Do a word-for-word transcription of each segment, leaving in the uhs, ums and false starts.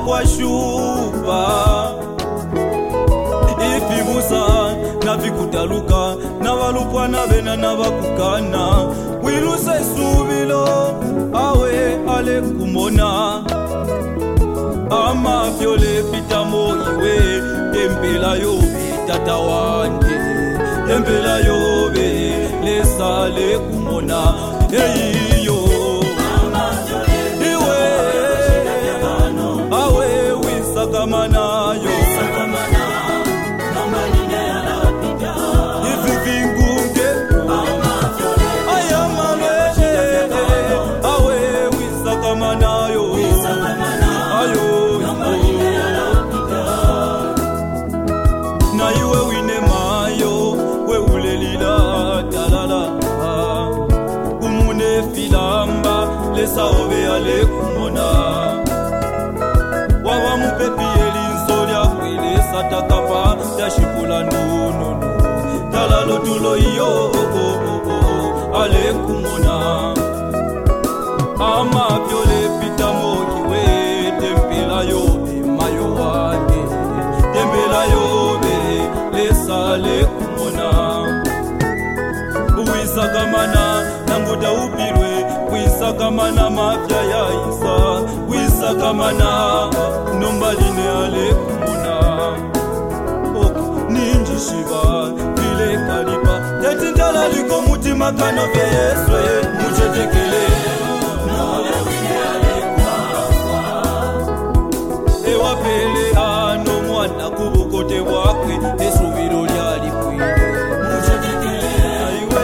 kwa shupa ifimusa na vikutaluka na walupwa na bena na bakukana wiruse subilo awe ale kumona ama fiole pitamo iwe tempela yobe tata wande tempela yobe lesale kumona eyo ama fiole iwe awe wisakamana yo wisakamana namba line alapita ifi vingunge ama fiole ayama meje awe wisakamana yo wisakamana ayo na iwe wine mayo we ulelila talala kumune filamba lesa obe ale kumona wawa mupepi elinzolia kwile satakapa ya shipula nuno talalo tulo iyo ale kumona ama viole pitamo kiwe tempela yo mayo wake tempela yo lesale kumona wisakamana nangoda upirwe wisakamana mafya ya isa wisakamana nombaline ale kumona ok ninji shiva vile kalipa yatindala liko mutima kano vyeswe muchetekele ewapele ano mwana kubukote wakwe esubiro lyali kwile muchetekele aiwe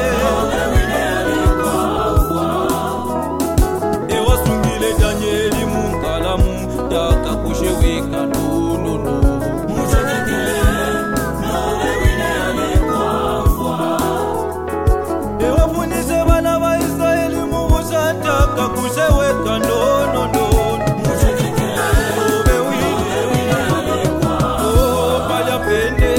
ewasungile Danieli munkalamu taka kusheweka nonono muchetekele nawe wine alikuwa ewafunise bana ba Israeli mubushataka kusheweka nonono muchetekele pende